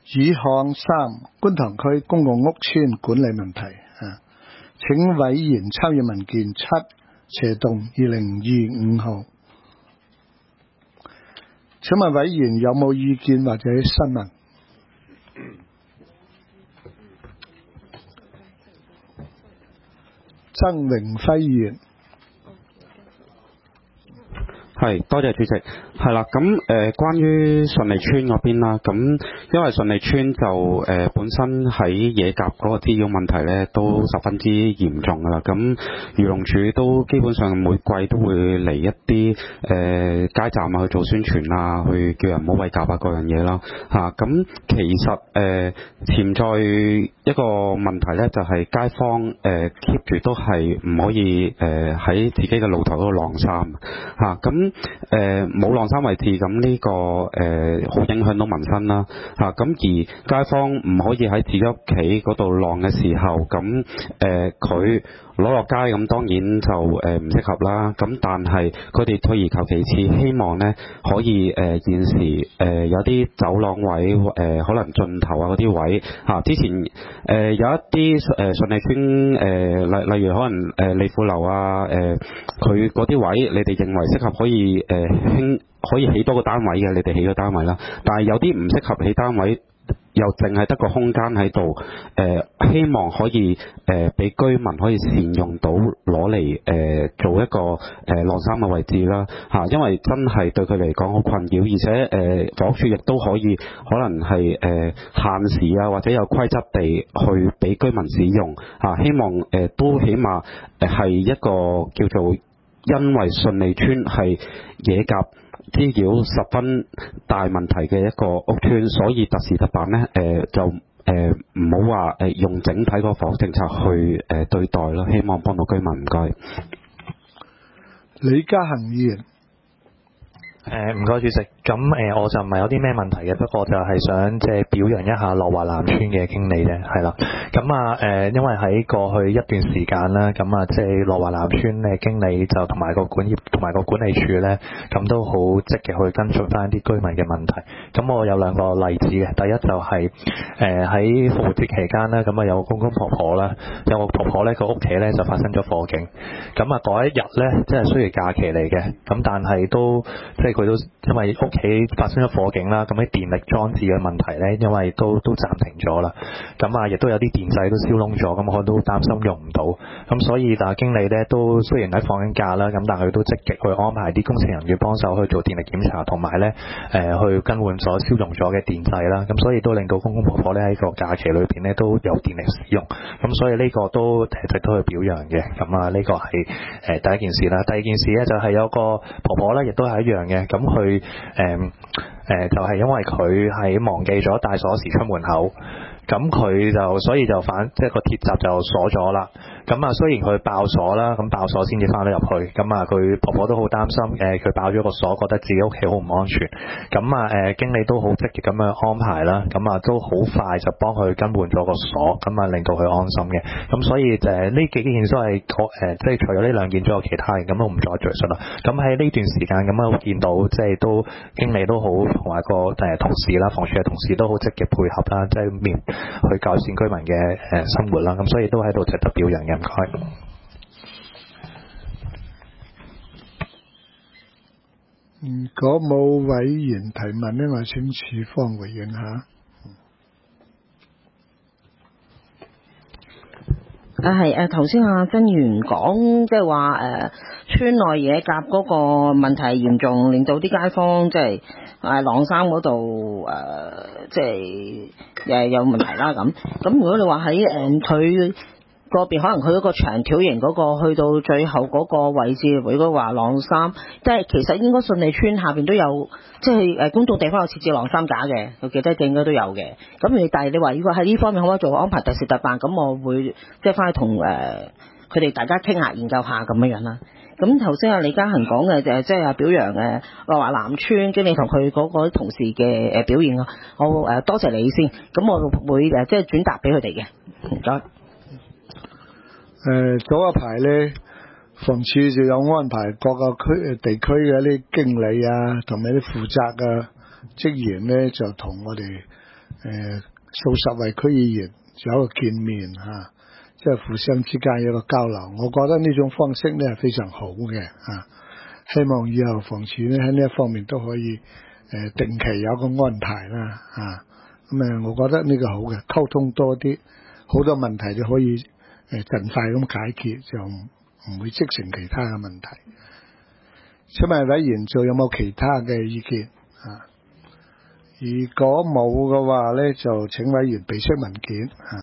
以項3觀塘區公共屋邨管理問題請委員參與文件7/2025號。請問委員有冇意見或者新聞？曾榮輝議員。 係，多謝主席。係啦，咁關於順利村嗰邊啦，咁因為順利村就本身喺野鴿嗰個滋擾問題咧都十分之嚴重噶啦，咁漁農署都基本上每季都會嚟一啲街站啊去做宣傳啊，去叫人唔好餵鴿啊各樣嘢啦嚇。咁其實潛在一個問題咧就係街坊keep 住都係唔可以喺自己嘅路頭嗰度晾衫嚇，咁冇晾衫位置，咁呢個好影響到民生啦嚇。咁而街坊唔可以喺自己屋企嗰度晾嘅時候，咁佢攞落街咁當然就唔適合啦。咁但係佢哋退而求其次，希望呢可以現時有啲走廊位可能盡頭啊嗰啲位嚇。之前有一啲順利村例如可能利富樓啊佢嗰啲位，你哋認為適合可以可以起多個單位嘅，你哋起個單位啦。但係有啲唔適合起單位，又淨係得個空間喺度，希望可以俾居民可以善用到攞嚟做一個晾衫嘅位置啦嚇，因為真係對佢嚟講好困擾，而且房屋署亦都可以可能係限時啊，或者有規則地去俾居民使用嚇，希望都起碼係一個叫做因為順利村係野鴿滋擾十分大問題嘅一個屋邨，所以特事特辦呢，就唔好話用整體個房屋政策去對待咯，希望幫到居民。唔該。 李嘉恒議員。 唔該主席，咁我就唔係有啲咩問題嘅，不過就係想即係表揚一下樂華南村嘅經理啫，係啦。咁因為喺過去一段時間啦，咁即係樂華南村嘅經理就同埋個管業同埋個管理處咧，咁都好積極去跟進翻啲居民嘅問題。咁我有兩個例子嘅，第一就係喺復活節期間啦，咁有個公公婆婆啦，有個婆婆咧個屋企咧就發生咗火警。咁嗰一日咧，即係雖然假期嚟嘅，咁但係都即係佢都因為屋企發生咗火警啦，咁啲電力裝置嘅問題咧，因為都暫停咗啦，咁亦都有啲電掣都燒窿咗，咁我都擔心用唔到，咁所以但係經理咧都雖然喺放緊假啦，咁但係佢都積極去安排啲工程人員幫手去做電力檢查，同埋咧去更換咗燒溶咗嘅電掣啦，咁所以都令到公公婆婆咧喺個假期裏邊咧都有電力使用，咁所以呢個都值得去表揚嘅。咁呢個係第一件事啦。第二件事咧就係有個婆婆咧亦都係一樣嘅。咁佢就係因為佢係忘記咗帶鎖匙出門口，咁佢就所以就即係個鐵閘就鎖咗啦。咁雖然佢爆鎖啦，咁爆鎖先至翻得入去，咁佢婆婆都好擔心，佢爆咗個鎖，覺得自己屋企好唔安全。咁經理都好積極咁樣安排啦，咁都好快就幫佢更換咗個鎖，咁令到佢安心嘅。咁所以呢幾件都係即係除咗呢兩件，仲有其他嘅，咁都唔再敘述啦。咁喺呢段時間咁見到即係都經理都好，同埋個同事啦，房署嘅同事都好積極配合啦，即係去改善居民嘅生活啦。咁所以都喺度值得表揚嘅。唔該。 如果冇委員提問呢，我請署方回應下。 係頭先曾議員講，即係話村內野鴿嗰個問題嚴重，令到啲街坊即係晾衫嗰度即係有問題啦咁。如果你話喺佢個別可能佢嗰個長條形嗰個去到最後嗰個位置，如果話晾衫，即係其實應該順利村下邊都有，即係公眾地方有設置晾衫架嘅，我記得應該都有嘅。但係你話如果喺呢方面可唔可以做安排特事特辦，咁我會即係翻去同佢哋大家傾下研究下咁樣啦。咁頭先李嘉恒講嘅就係即係表揚樂華南村經理同佢嗰個同事嘅表現，我多謝你先，咁我會即係轉達俾佢哋嘅。唔該。 早一排咧，房署就有安排各個地區嘅啲經理啊，同埋啲負責嘅職員咧，就同我哋數十位區議員有一個見面嚇，即係互相之間有一個交流。我覺得呢種方式咧係非常好嘅嚇。希望以後房署咧喺呢一方面都可以定期有個安排啦嚇。咁我覺得呢個好嘅，溝通多啲，好多問題就可以盡快咁解決，就唔會積成其他嘅問題。請問委員仲有冇其他嘅意見啊？如果冇嘅話咧，就請委員備出文件啊。